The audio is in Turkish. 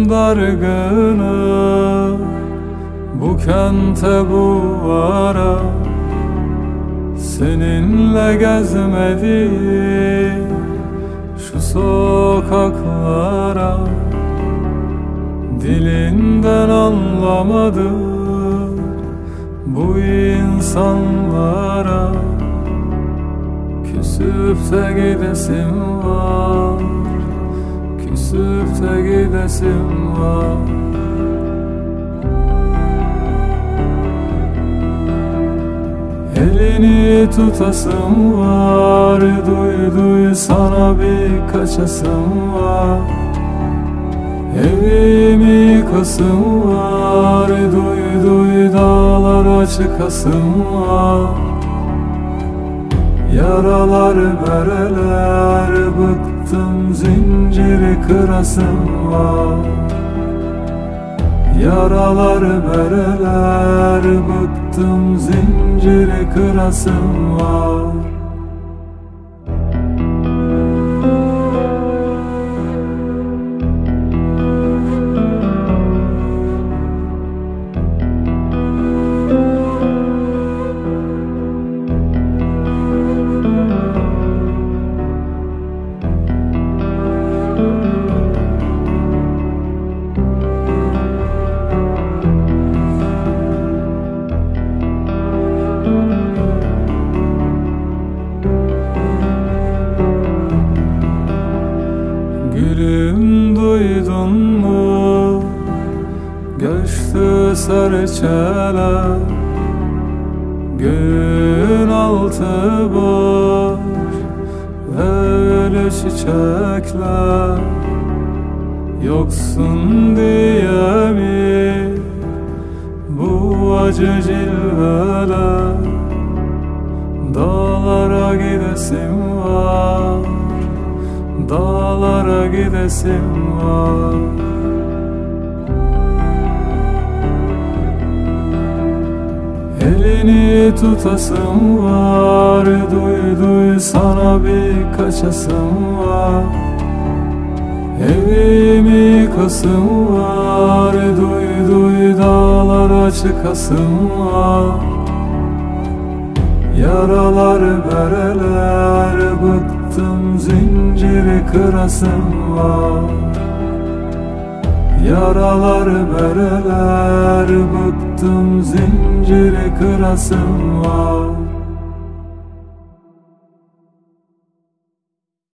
dargını bu kente bu ara, seninle gezmedim şu sokaklara. Dilinden anlamadım bu insanlara. Küsüp de gidesim var, küsüp de gidesim var. Elini tutasım var, duy duy sana bir kaçasım var. Evimi yıkasım var, duy duy dağlara çıkasım var. Yaralar bereler, bıktım zinciri kırasım var. Yaralar bereler, bıktım zinciri kırasım var. Gülüm duydun mu? Göçtü serçeler, gün altı boş ve ölü çiçekler. Yoksun diye mi bu acı cilveler? Dağlara gidesim var, dağlara gidesim var. Elini tutasım var, duy duy sana bir kaçasım var. Evimi yıkasım var, duy duy dağlara çıkasım var. Yaralar bereler, bıktım zinciri kırasım var. Yaralar bereler, bıktım zinciri kırasım var.